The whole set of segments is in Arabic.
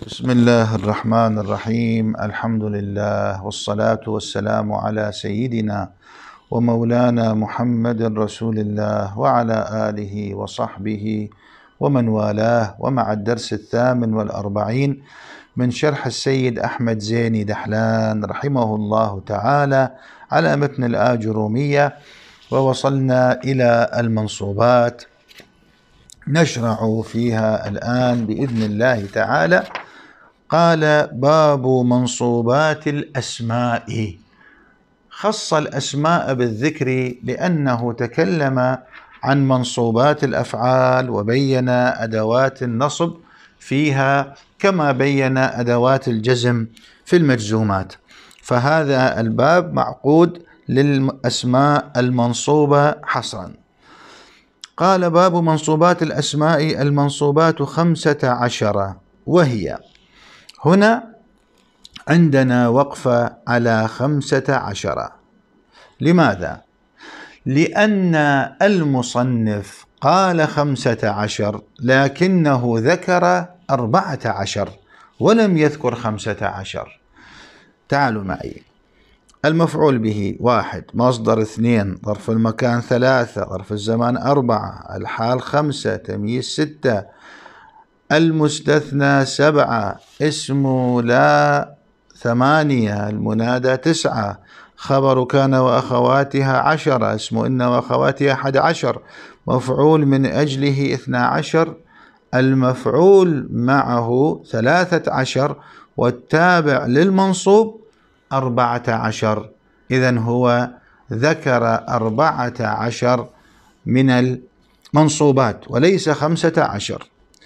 بسم الله الرحمن الرحيم. الحمد لله والصلاة والسلام على سيدنا ومولانا محمد رسول الله وعلى آله وصحبه ومن والاه. ومع الدرس 48 من شرح السيد أحمد زيني دحلان رحمه الله تعالى على متن الآجرومية، ووصلنا إلى المنصوبات نشرع فيها الآن بإذن الله تعالى. قال: باب منصوبات الأسماء. خص الأسماء بالذكر لأنه تكلم عن منصوبات الأفعال وبين أدوات النصب فيها كما بين أدوات الجزم في المجزومات، فهذا الباب معقود للأسماء المنصوبة حصرا. قال: باب منصوبات الأسماء. المنصوبات 15، وهي هنا عندنا وقفة على 15. لماذا؟ لأن المصنف قال 15 لكنه ذكر 14 ولم يذكر 15. تعالوا معي. المفعول به 1، مصدر 2، ظرف المكان 3، ظرف الزمان 4، الحال 5، تمييز 6، المستثنى 7، اسم لا 8، المنادى 9، خبر كان وأخواتها 10، اسم إن وأخواتها 11، مفعول من أجله 12، المفعول معه 13، والتابع للمنصوب 14. إذن هو ذكر 14 من المنصوبات وليس 15.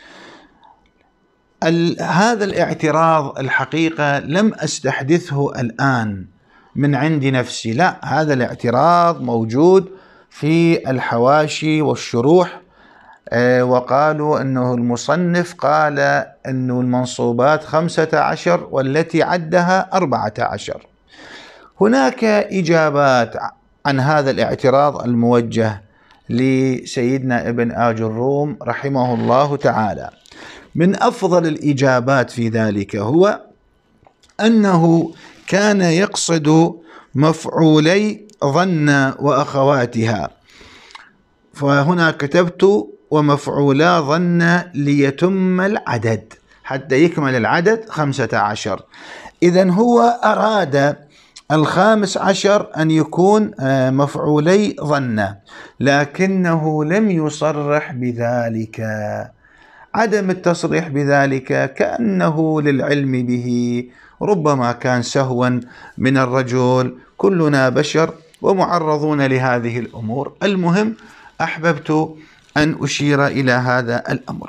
هذا الاعتراض الحقيقة لم أستحدثه الآن من عند نفسي، لا، هذا الاعتراض موجود في الحواشي والشروح، وقالوا أنه المصنف قال أنه المنصوبات 15 والتي عدها 14. هناك إجابات عن هذا الاعتراض الموجه لسيدنا ابن آجروم رحمه الله تعالى. من أفضل الإجابات في ذلك هو أنه كان يقصد مفعولي ظن وأخواتها، فهنا كتبت ومفعولا ظن ليتم العدد حتى يكمل العدد 15. إذن هو أراد 15 أن يكون مفعولي ظن، لكنه لم يصرح بذلك. عدم التصريح بذلك كأنه للعلم به، ربما كان سهوا من الرجل، كلنا بشر ومعرضون لهذه الأمور. المهم أحببت أن أشير إلى هذا الأمر.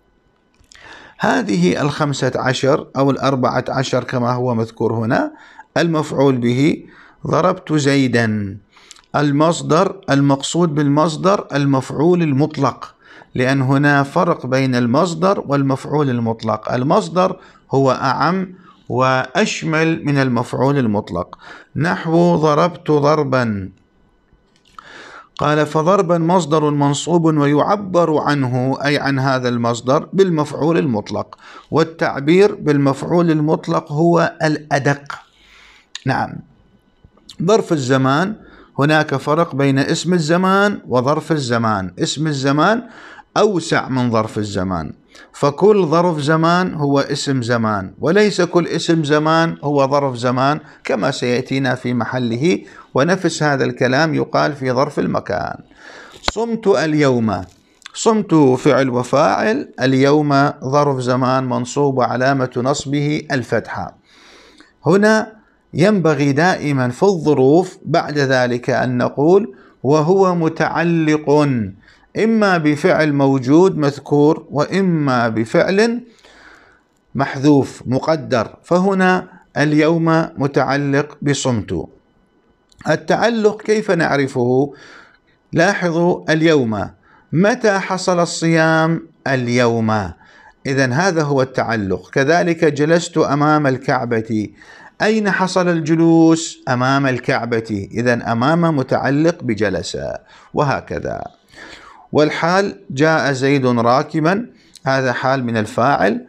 هذه 15 أو 14 كما هو مذكور هنا. المفعول به ضربت زيدا. المصدر، المقصود بالمصدر المفعول المطلق، لأن هنا فرق بين المصدر والمفعول المطلق. المصدر هو أعم وأشمل من المفعول المطلق. نحو ضربت ضربا. قال: فضربا مصدر منصوب ويعبر عنه أي عن هذا المصدر بالمفعول المطلق، والتعبير بالمفعول المطلق هو الأدق. نعم. ظرف الزمان، هناك فرق بين اسم الزمان وظرف الزمان. اسم الزمان أوسع من ظرف الزمان، فكل ظرف زمان هو اسم زمان، وليس كل اسم زمان هو ظرف زمان كما سيأتينا في محله. ونفس هذا الكلام يقال في ظرف المكان. صمت اليوم. صمت فعل وفاعل، اليوم ظرف زمان منصوب وعلامة نصبه الفتحة. هنا ينبغي دائما في الظروف بعد ذلك أن نقول وهو متعلق إما بفعل موجود مذكور وإما بفعل محذوف مقدر، فهنا اليوم متعلق بصمت. التعلق كيف نعرفه؟ لاحظوا: اليوم متى حصل الصيام؟ اليوم. إذن هذا هو التعلق. كذلك جلست أمام الكعبة. أين حصل الجلوس؟ أمام الكعبة. إذن أمام متعلق بجلس، وهكذا. والحال: جاء زيد راكبا، هذا حال من الفاعل،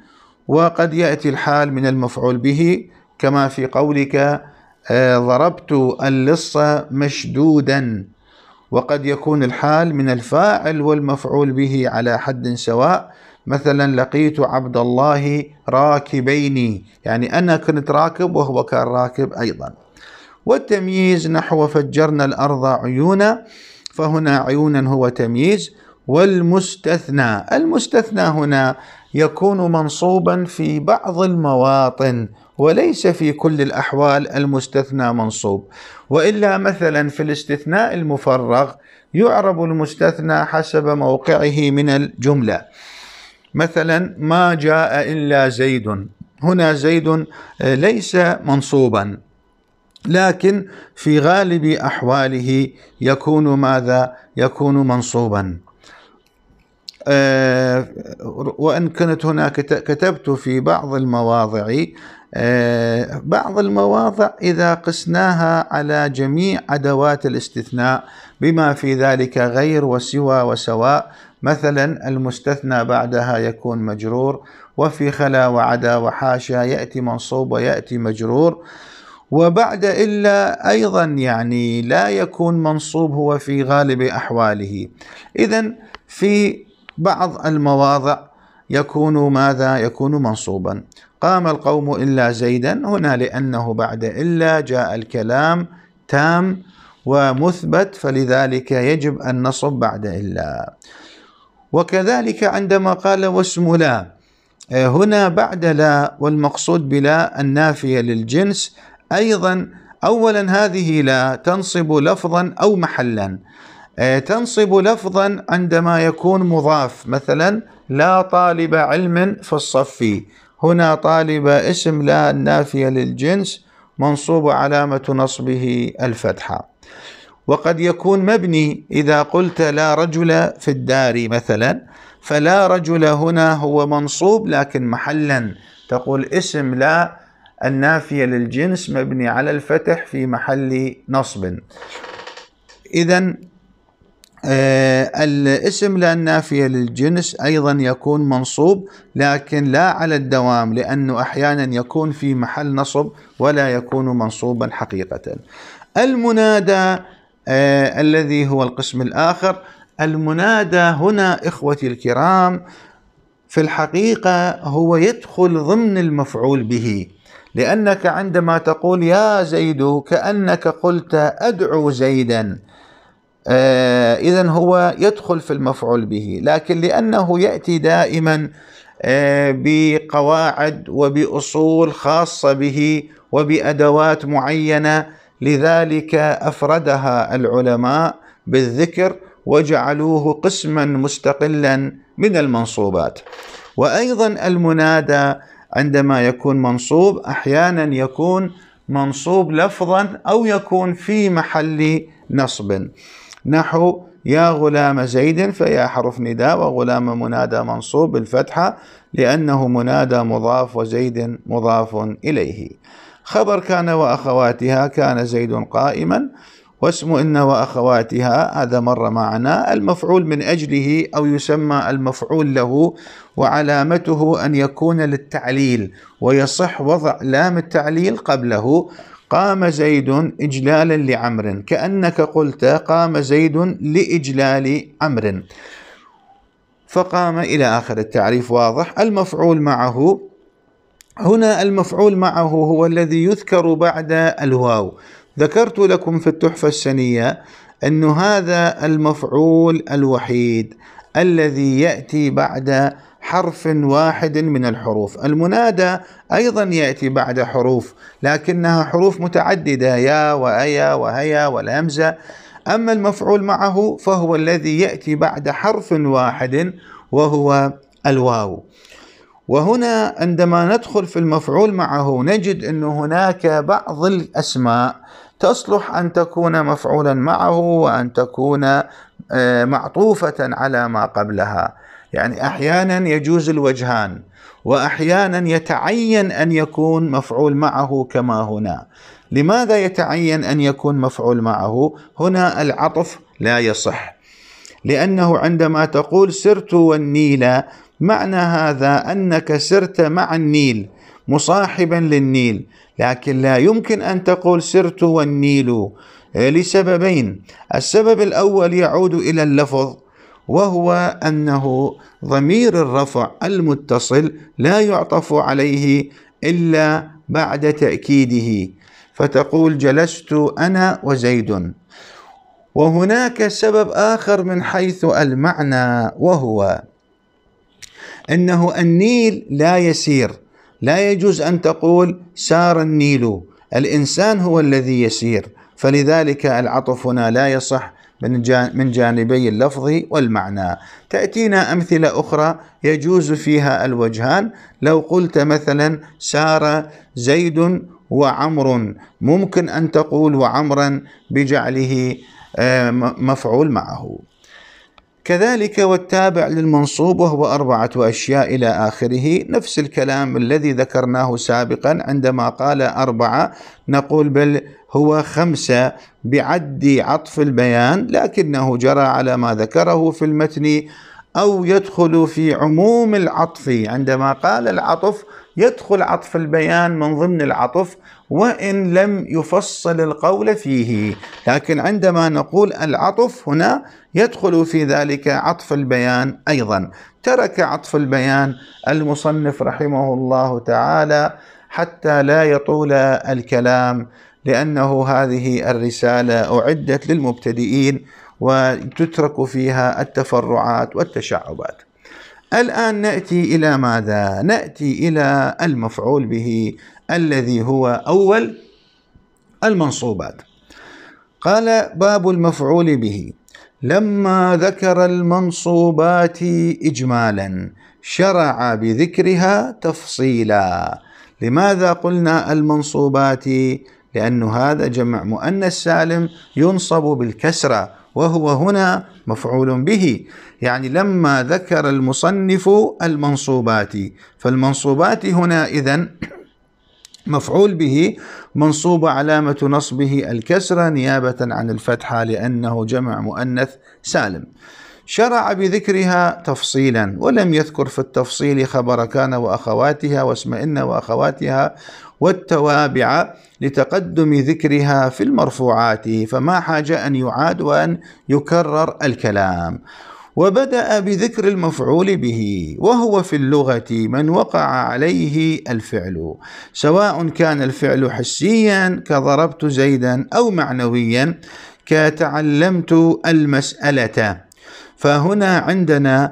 وقد يأتي الحال من المفعول به كما في قولك ضربت اللص مشدودا، وقد يكون الحال من الفاعل والمفعول به على حد سواء، مثلا لقيت عبد الله راكبين، يعني أنا كنت راكب وهو كان راكب أيضا. والتمييز نحو فجرنا الأرض عيونا، فهنا عيونا هو تمييز. والمستثنى، المستثنى هنا يكون منصوبا في بعض المواطن وليس في كل الأحوال المستثنى منصوب، وإلا مثلا في الاستثناء المفرغ يعرب المستثنى حسب موقعه من الجملة. مثلا ما جاء إلا زيد، هنا زيد ليس منصوبا، لكن في غالب أحواله يكون ماذا؟ يكون منصوبا. وإن كنت هناك كتبت في بعض المواضع إذا قسناها على جميع أدوات الاستثناء بما في ذلك غير وسوى وسواء، مثلا المستثنى بعدها يكون مجرور، وفي خلا وعدا وحاشا يأتي منصوب ويأتي مجرور، وبعد إلا أيضا يعني لا يكون منصوب هو في غالب أحواله. إذن في بعض المواضع يكون ماذا؟ يكون منصوبا. قام القوم إلا زيدا، هنا لأنه بعد إلا جاء الكلام تام ومثبت، فلذلك يجب النصب بعد إلا. وكذلك عندما قال واسم لا، هنا بعد لا والمقصود بلا النافية للجنس أيضا. أولا هذه لا تنصب لفظا أو محلا. تنصب لفظا عندما يكون مضاف، مثلا لا طالب علم في الصف، هنا طالب اسم لا النافية للجنس منصوب علامة نصبه الفتحة. وقد يكون مبني، إذا قلت لا رجل في الدار مثلا، فلا رجل هنا هو منصوب لكن محلا تقول اسم لا النافية للجنس مبني على الفتح في محل نصب. إذن الاسم لا النافية للجنس أيضا يكون منصوب لكن لا على الدوام، لأنه أحيانا يكون في محل نصب ولا يكون منصوبا حقيقة. المنادى الذي هو القسم الآخر، المنادى هنا إخوتي الكرام في الحقيقة هو يدخل ضمن المفعول به، لأنك عندما تقول يا زيد كأنك قلت أدعو زيدا، إذن هو يدخل في المفعول به، لكن لأنه يأتي دائما بقواعد وبأصول خاصة به وبأدوات معينة، لذلك أفردها العلماء بالذكر وجعلوه قسما مستقلا من المنصوبات. وأيضا المنادى عندما يكون منصوب أحيانا يكون منصوب لفظا أو يكون في محل نصب، نحو يا غلام زيد، فيا حرف نداء وغلام منادى منصوب بالفتحة لأنه منادى مضاف وزيد مضاف إليه. خبر كان وأخواتها، كان زيد قائما، واسم إن وأخواتها هذا مر معنا، المفعول من أجله أو يسمى المفعول له، وعلامته أن يكون للتعليل، ويصح وضع لام التعليل قبله. قام زيد إجلالا لعمر، كأنك قلت قام زيد لإجلال عمر، فقام إلى آخر التعريف واضح. المفعول معه، هنا المفعول معه هو الذي يذكر بعد الواو. ذكرت لكم في التحفة السنية أن هذا المفعول الوحيد الذي يأتي بعد حرف واحد من الحروف. المنادى أيضا يأتي بعد حروف لكنها حروف متعددة، يا وأيا وهيا والهمزة. أما المفعول معه فهو الذي يأتي بعد حرف واحد وهو الواو. وهنا عندما ندخل في المفعول معه نجد أن هناك بعض الأسماء تصلح أن تكون مفعولا معه وأن تكون معطوفة على ما قبلها، يعني أحيانا يجوز الوجهان وأحيانا يتعين أن يكون مفعول معه كما هنا. لماذا يتعين أن يكون مفعول معه؟ هنا العطف لا يصح، لأنه عندما تقول سرت والنيل معنى هذا أنك سرت مع النيل مصاحبا للنيل، لكن لا يمكن أن تقول سرت والنيل لسببين. السبب الأول يعود إلى اللفظ، وهو أنه ضمير الرفع المتصل لا يعطف عليه إلا بعد تأكيده، فتقول جلست أنا وزيد. وهناك سبب آخر من حيث المعنى، وهو أنه النيل لا يسير، لا يجوز أن تقول سار النيل، الإنسان هو الذي يسير، فلذلك العطف هنا لا يصح من جانبي اللفظ والمعنى. تأتينا أمثلة أخرى يجوز فيها الوجهان. لو قلت مثلا سار زيد وعمر، ممكن أن تقول وعمرا بجعله مفعول معه. كذلك والتابع للمنصوب وهو 4 أشياء إلى آخره، نفس الكلام الذي ذكرناه سابقا. عندما قال 4 نقول بل هو 5 بعد عطف البيان، لكنه جرى على ما ذكره في المتن، أو يدخل في عموم العطف. عندما قال العطف يدخل عطف البيان من ضمن العطف وإن لم يفصل القول فيه، لكن عندما نقول العطف هنا يدخل في ذلك عطف البيان أيضا. ترك عطف البيان المصنف رحمه الله تعالى حتى لا يطول الكلام، لأنه هذه الرسالة أعدت للمبتدئين وتترك فيها التفرعات والتشعبات. الآن نأتي إلى ماذا؟ نأتي إلى المفعول به الذي هو أول المنصوبات. قال باب المفعول به: لما ذكر المنصوبات إجمالا شرع بذكرها تفصيلا. لماذا قلنا المنصوبات؟ لأن هذا جمع مؤنث سالم ينصب بالكسرة، وهو هنا مفعول به. يعني لما ذكر المصنف المنصوبات، فالمنصوبات هنا إذن مفعول به منصوب علامة نصبه الكسرة نيابة عن الفتحة لأنه جمع مؤنث سالم. شرع بذكرها تفصيلا، ولم يذكر في التفصيل خبر كان وأخواتها واسم إن وأخواتها والتوابع لتقدم ذكرها في المرفوعات، فما حاجة أن يعاد وأن يكرر الكلام. وبدأ بذكر المفعول به، وهو في اللغة من وقع عليه الفعل، سواء كان الفعل حسيا كضربت زيدا أو معنويا كتعلمت المسألة. فهنا عندنا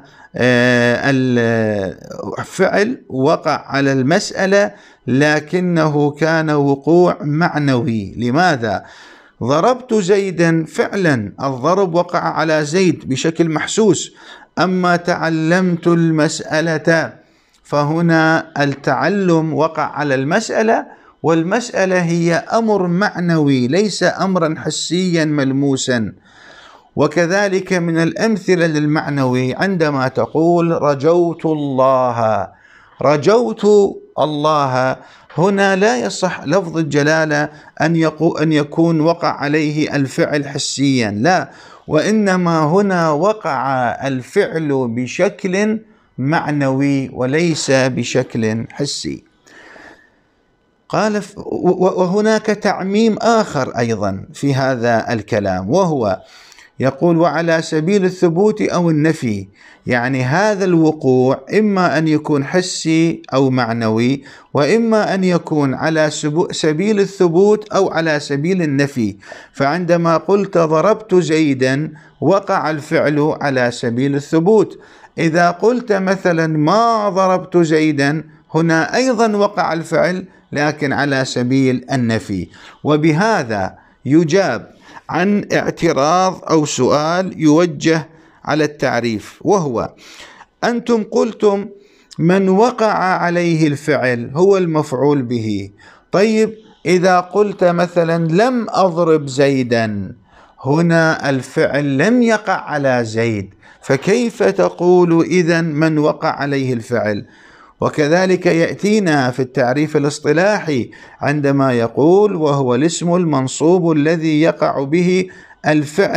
الفعل وقع على المسألة لكنه كان وقوع معنوي. لماذا؟ ضربت زيدا فعلا الضرب وقع على زيد بشكل محسوس، أما تعلمت المسألة فهنا التعلم وقع على المسألة، والمسألة هي أمر معنوي ليس أمرا حسيا ملموسا. وكذلك من الأمثلة للمعنوي عندما تقول رجوت الله، رجوت الله، هنا لا يصح لفظ الجلالة أن يكون وقع عليه الفعل حسيا، لا، وإنما هنا وقع الفعل بشكل معنوي وليس بشكل حسي. قال وهناك تعميم آخر أيضا في هذا الكلام، وهو يقول وعلى سبيل الثبوت أو النفي، يعني هذا الوقوع إما أن يكون حسي أو معنوي، وإما أن يكون على سبيل الثبوت أو على سبيل النفي. فعندما قلت ضربت زيدا وقع الفعل على سبيل الثبوت. إذا قلت مثلا ما ضربت زيدا، هنا أيضا وقع الفعل لكن على سبيل النفي. وبهذا يجاب عن اعتراض أو سؤال يوجه على التعريف، وهو أنتم قلتم من وقع عليه الفعل هو المفعول به. طيب إذا قلت مثلا لم أضرب زيدا، هنا الفعل لم يقع على زيد، فكيف تقول إذن من وقع عليه الفعل؟ وكذلك يأتينا في التعريف الاصطلاحي عندما يقول وهو الاسم المنصوب الذي يقع به الفعل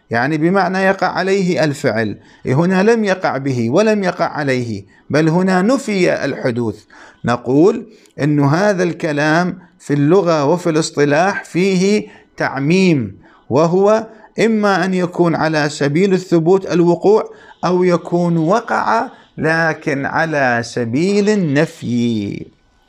يعني بمعنى يقع عليه الفعل. هنا لم يقع به ولم يقع عليه، بل هنا نفي الحدوث. نقول إن هذا الكلام في اللغة وفي الاصطلاح فيه تعميم، وهو إما أن يكون على سبيل الثبوت الوقوع، أو يكون وقع لكن على سبيل النفي.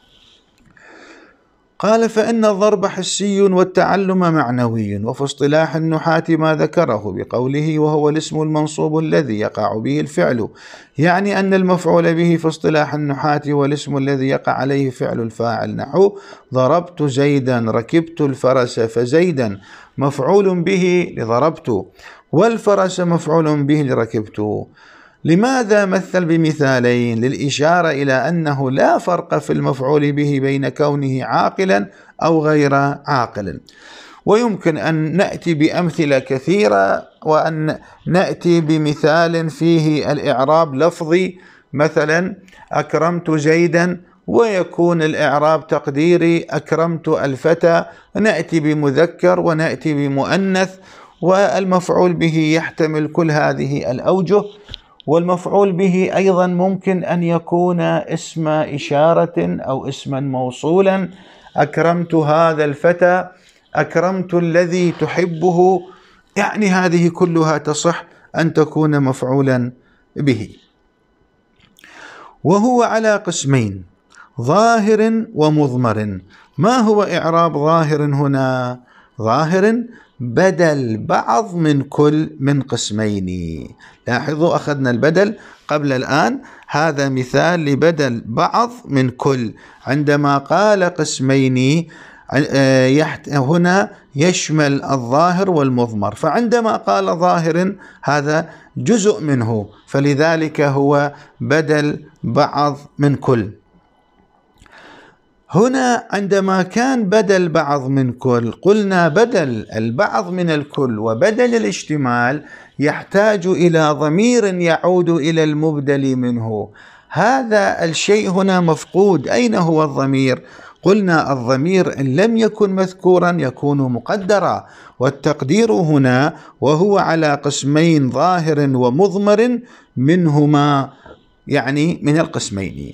قال: فإن الضرب حسي والتعلم معنوي، وفي اصطلاح النحاة ما ذكره بقوله وهو الاسم المنصوب الذي يقع به الفعل، يعني أن المفعول به في اصطلاح النحاة هو الاسم الذي يقع عليه فعل الفاعل، نحو ضربت زيدا، ركبت الفرس، فزيدا مفعول به لضربت، والفرس مفعول به لركبت. لماذا مثل بمثالين؟ للإشارة إلى أنه لا فرق في المفعول به بين كونه عاقلا أو غير عاقل. ويمكن أن نأتي بأمثلة كثيرة، وأن نأتي بمثال فيه الإعراب لفظي، مثلا أكرمت زيدا، ويكون الإعراب تقديري أكرمت الفتى. نأتي بمذكر ونأتي بمؤنث، والمفعول به يحتمل كل هذه الأوجه. والمفعول به أيضا ممكن أن يكون اسم إشارة أو اسما موصولا، أكرمت هذا الفتى، أكرمت الذي تحبه، يعني هذه كلها تصح أن تكون مفعولا به. وهو على قسمين: ظاهر ومضمر. ما هو إعراب ظاهر هنا؟ ظاهر بدل بعض من كل من قسمين. لاحظوا أخذنا البدل قبل الآن، هذا مثال لبدل بعض من كل. عندما قال قسمين هنا يشمل الظاهر والمضمر، فعندما قال ظاهر هذا جزء منه، فلذلك هو بدل بعض من كل. هنا عندما كان بدل بعض من كل، قلنا بدل البعض من الكل وبدل الاشتمال يحتاج إلى ضمير يعود إلى المبدل منه. هذا الشيء هنا مفقود. أين هو الضمير؟ قلنا الضمير إن لم يكن مذكورا يكون مقدرا، والتقدير هنا وهو على قسمين ظاهر ومضمر منهما، يعني من القسمين.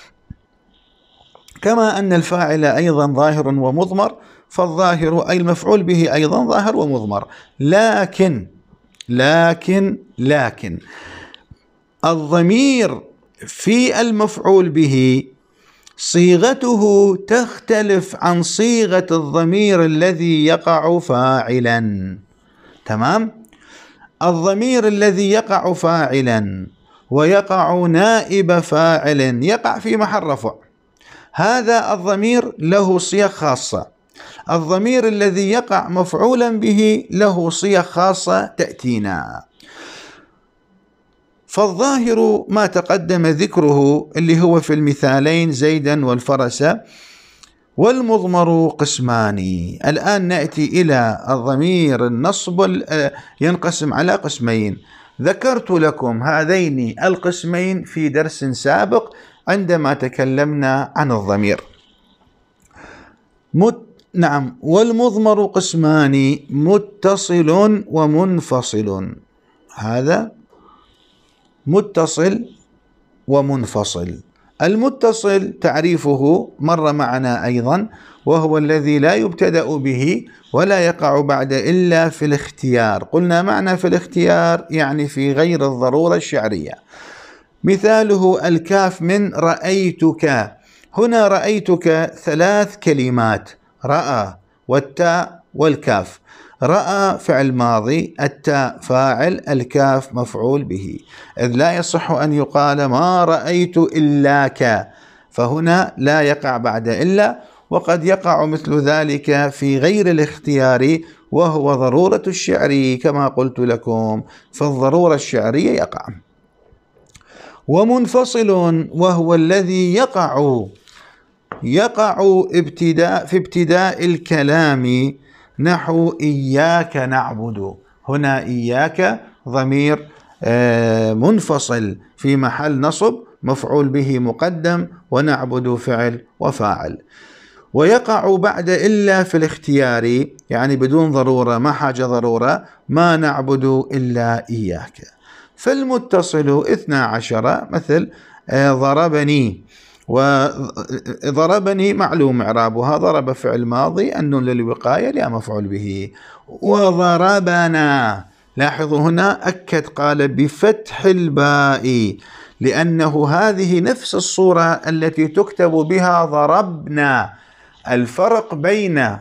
كما أن الفاعل أيضا ظاهر ومضمر، فالظاهر أي المفعول به أيضا ظاهر ومضمر. لكن الضمير في المفعول به صيغته تختلف عن صيغة الضمير الذي يقع فاعلا. تمام؟ الضمير الذي يقع فاعلا ويقع نائب فاعل يقع في محل رفع، هذا الضمير له صيغ خاصة. الضمير الذي يقع مفعولا به له صيغ خاصة تأتينا. فالظاهر ما تقدم ذكره اللي هو في المثالين زيدا والفرس، والمضمر قسمان. الآن نأتي إلى الضمير النصب، ينقسم على قسمين. ذكرت لكم هذين القسمين في درس سابق عندما تكلمنا عن الضمير. نعم. والمضمر قسمان: متصل ومنفصل. هذا متصل ومنفصل. المتصل تعريفه مر معنا أيضا، وهو الذي لا يبتدأ به ولا يقع بعد إلا في الاختيار. قلنا معنى في الاختيار يعني في غير الضرورة الشعرية. مثاله الكاف من رأيتك. هنا رأيتك 3 كلمات: رأى والتاء والكاف. رأى فعل ماضي، التاء فاعل، الكاف مفعول به، إذ لا يصح أن يقال ما رأيت إلاك، فهنا لا يقع بعد إلا. وقد يقع مثل ذلك في غير الاختيار، وهو ضرورة الشعر كما قلت لكم، فالضرورة الشعرية يقع. ومنفصل وهو الذي يقع في ابتداء الكلام، نحو إياك نعبد. هنا إياك ضمير منفصل في محل نصب، مفعول به مقدم، ونعبد فعل وفاعل. ويقع بعد إلا في الاختيار، يعني بدون ضرورة، ما حاجة ضرورة، ما نعبد إلا إياك. فالمتصل 12 مثل ضربني، وضربني معلوم إعرابها، ضرب فعل ماضي، النون للوقاية لا مفعول به. وضربنا، لاحظوا هنا أكد قال بفتح الباء، لأنه هذه نفس الصورة التي تكتب بها ضربنا. الفرق بين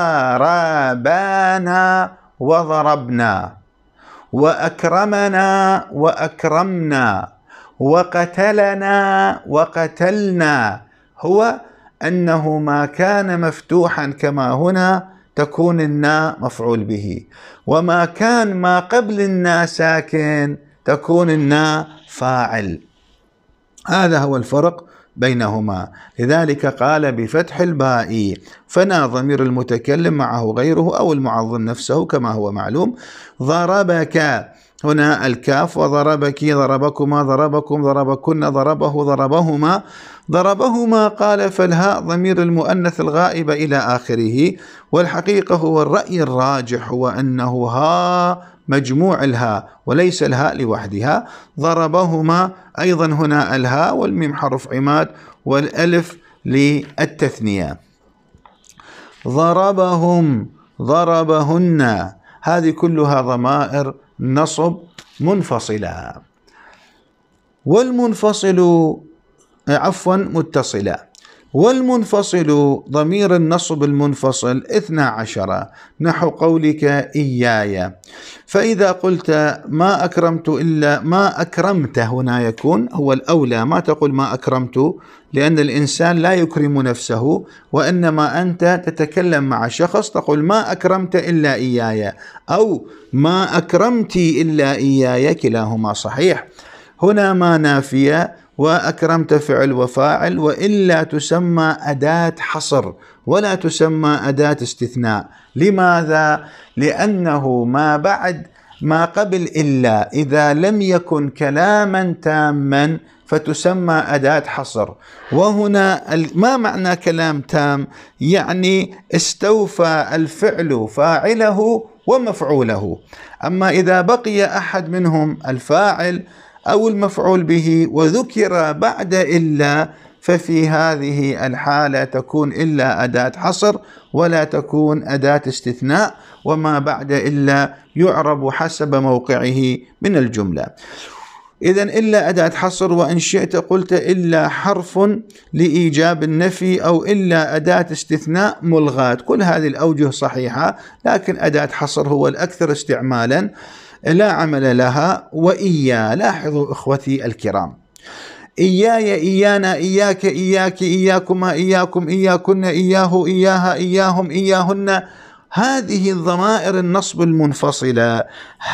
ضربنا وضربنا، وأكرمنا وأكرمنا، وقتلنا وقتلنا، هو أنه ما كان مفتوحا كما هنا تكون الناء مفعول به، وما كان ما قبل الناء ساكن تكون الناء فاعل. هذا هو الفرق بينهما. لذلك قال بفتح الباء، فنا ضمير المتكلم معه غيره أو المعظم نفسه كما هو معلوم. ضربك هنا الكاف، وضربك ضربكما ضربكم ضربكن ضربه ضربهما ضربهما. قال فالهاء ضمير المؤنث الغائب إلى آخره، والحقيقة هو الرأي الراجح هو أنه ها مجموع الهاء وليس الهاء لوحدها. ضربهما أيضا هنا الهاء والميم حرف عماد والألف للتثنية. ضربهم ضربهن، هذه كلها ضمائر نصب منفصلة. والمنفصل متصلة. والمنفصل ضمير النصب المنفصل 12 نحو قولك إياي. فإذا قلت ما أكرمت إلا ما أكرمت، هنا يكون هو الأولى، ما تقول ما أكرمت، لأن الإنسان لا يكرم نفسه، وإنما أنت تتكلم مع شخص تقول ما أكرمت إلا إياي أو ما أكرمت إلا إياي، كلاهما صحيح. هنا ما نافية، وأكرمت فعل وفاعل، وإلا تسمى أداة حصر ولا تسمى أداة استثناء. لماذا؟ لأنه ما بعد ما قبل إلا إذا لم يكن كلاما تاما فتسمى أداة حصر. وهنا ما معنى كلام تام؟ يعني استوفى الفعل فاعله ومفعوله. أما إذا بقي أحد منهم الفاعل أو المفعول به وذكر بعد إلا، ففي هذه الحالة تكون إلا أداة حصر ولا تكون أداة استثناء، وما بعد إلا يعرب حسب موقعه من الجملة. إذن إلا أداة حصر، وإن شئت قلت إلا حرف لإيجاب النفي، أو إلا أداة استثناء ملغاة. كل هذه الأوجه صحيحة، لكن أداة حصر هو الأكثر استعمالا، لا عمل لها. وإيا، لاحظوا إخوتي الكرام، إياي إيانا إياك إياك إياكما إياكم إياكن إياه إياها إياهم إياهن، هذه الضمائر النصب المنفصلة.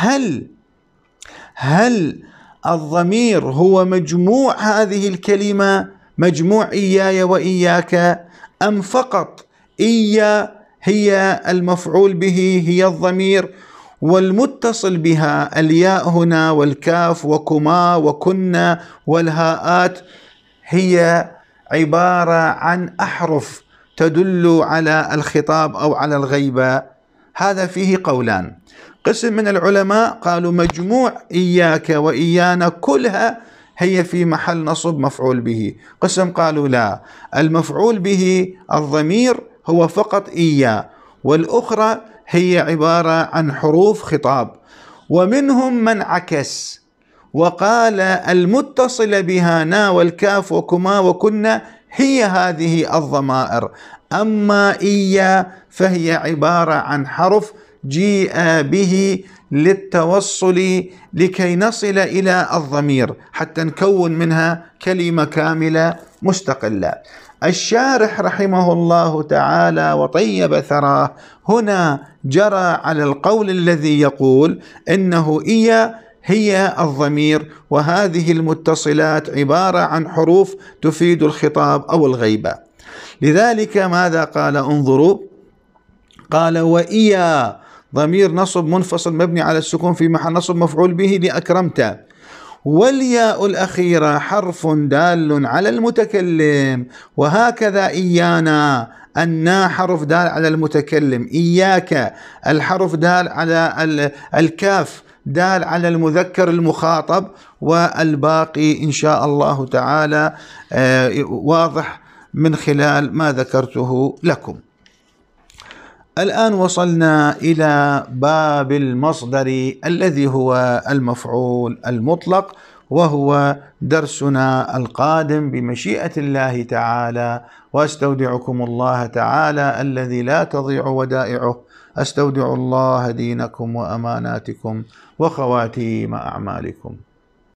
هل الضمير هو مجموع هذه الكلمة، مجموع إياي وإياك، أم فقط إيا هي المفعول به، هي الضمير، والمتصل بها الياء هنا والكاف وكما وكنا والهاءات هي عبارة عن أحرف تدل على الخطاب أو على الغيبة؟ هذا فيه قولان. قسم من العلماء قالوا مجموع إياك وإيانا كلها هي في محل نصب مفعول به. قسم قالوا لا، المفعول به الضمير هو فقط إيا، والأخرى هي عبارة عن حروف خطاب. ومنهم من عكس وقال المتصل بها نا والكاف وكما وكنا هي هذه الضمائر، أما إيا فهي عبارة عن حرف جيء به للتوصل لكي نصل إلى الضمير حتى نكون منها كلمة كاملة مستقلة. الشارح رحمه الله تعالى وطيب ثراه هنا جرى على القول الذي يقول إنه إيا هي الضمير، وهذه المتصلات عبارة عن حروف تفيد الخطاب أو الغيبة. لذلك ماذا قال؟ انظروا، قال وإيا ضمير نصب منفصل مبني على السكون في محل نصب مفعول به لأكرمت، والياء الأخيرة حرف دال على المتكلم، وهكذا إيانا النا حرف دال على المتكلم، إياك الحرف دال على الكاف دال على المذكر المخاطب، والباقي إن شاء الله تعالى واضح من خلال ما ذكرته لكم. الآن وصلنا إلى باب المصدر الذي هو المفعول المطلق، وهو درسنا القادم بمشيئة الله تعالى. وأستودعكم الله تعالى الذي لا تضيع ودائعه. أستودع الله دينكم وأماناتكم وخواتيم أعمالكم.